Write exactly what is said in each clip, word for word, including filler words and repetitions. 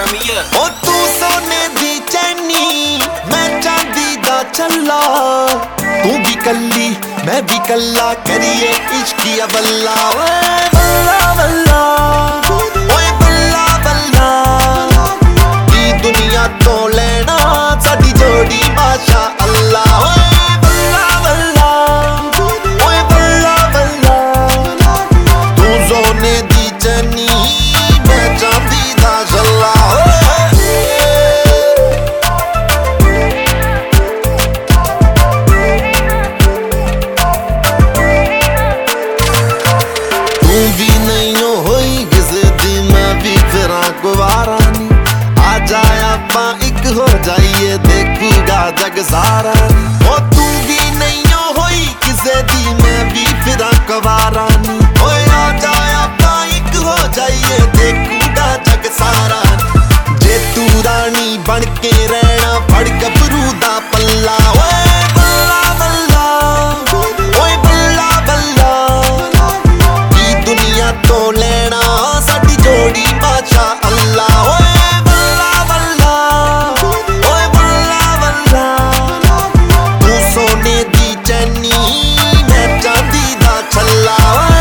turn me up। ओ तू सोने दी चैनी मैं चांदी दा छल्ला, तू भी कल्ली मैं भी कल्ला करिए इश्किया बल्ला। ओए बल्ला बल्ला ओए बल्ला बल्ला, की दुनिया तो लेना साडी जोड़ी माशा अल्लाह। ओए बल्ला बल्ला ओए बल्ला बल्ला, तू सोने दी चैनी मैं चांदी दा छल्ला। गुवारा नी आ जाए आपा एक हो जाइए देखूगा जग सारा। ओ तू भी नहीं होई किसे दी मैं भी फिरा गवारा नी, ओए आ जाए आपा एक हो जाइए देखूगा जग सारा। जे तू रानी बन के रहना फड़ गबरू दा पल्ला। ओए बल्ला बल्ला ओए बल्ला बल्ला, की दुनिया तो लेना साडी जोड़ी माशा अल्लाह। ओए बल्ला बल्ला ओए बल्ला बल्ला, तू सोने दी चैनी मैं चांदी दा छल्ला।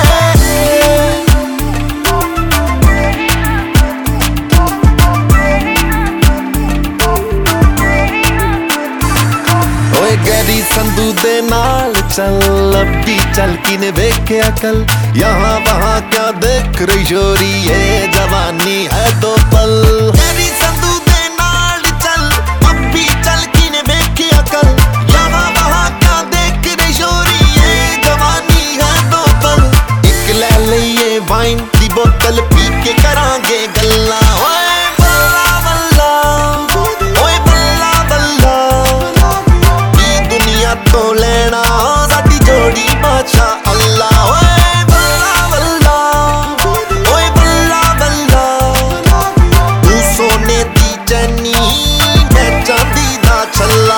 ओए गैरी संधू दे नाल चल अभी चल किने वेखे अकल, यहाँ वहाँ क्या देख रही छोरी ये जवानी है दो पल। गैरी संधू दे नाल चल अभी चल किने वेखे अकल, यहाँ वहाँ क्या देख रही छोरी ये जवानी है दो पल। एक ले लइए वाइन दी बोतल पी के करांगे गल्ला। ओए बल्ला बल्ला ओए बल्ला बल्ला, की दुनिया तो लेना साडी जोड़ी माशा अल्लाह। ओए बल्ला बल्ला ओए बल्ला बल्ला, तू सोने दी चैनी मैं चांदी दा छल्ला।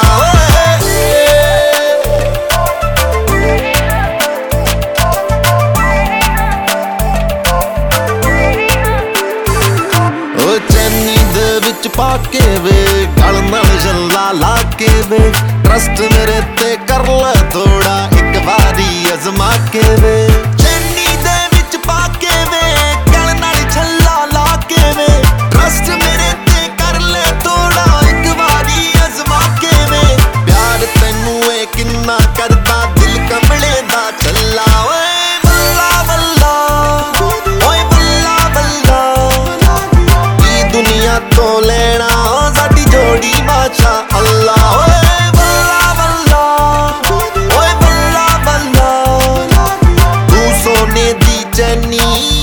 ओ चैनी दे विच पाके वे गल नाल छल्ला ला के वे, ट्रस्ट मेरे ते कर ले थोड़ा एक बारी अजमा के वे। चैनी दे विच पाके वे गल नाल छल्ला ला के वे, ट्रस्ट मेरे ते कर ले थोड़ा एक बारी अजमा के वे। प्यार तैनू ए किन्ना करदा दिल कमले दा छल्ला। ओए बल्ला बल्ला ओए बल्ला बल्ला, की दुनिया तो लेना साडी जोड़ी माशा अल्लाह। ओए बल्ला बल्ला ओए बल्ला बल्ला, तू सोने दी चैनी